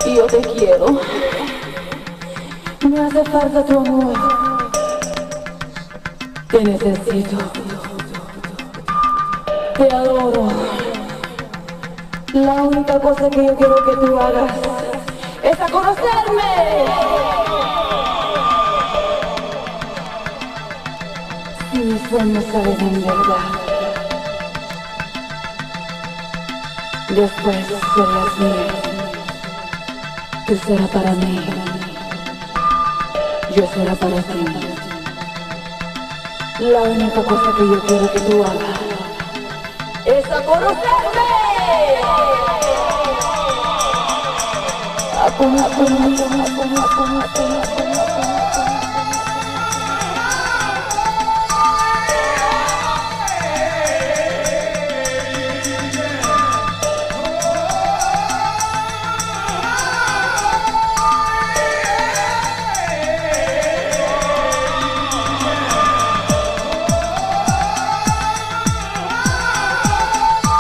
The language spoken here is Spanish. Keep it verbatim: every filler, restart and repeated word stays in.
y yo te quiero. Me hace falta tu amor. Te necesito. Te adoro. La única cosa que yo quiero que tú hagas es a conocerme. Si mis sueños salen en verdad, después serás mía. Tú serás para mí, yo será para ti. La única cosa que yo quiero que tú hagas es a conocerme. A conocerme, a conocerme, a conocerme.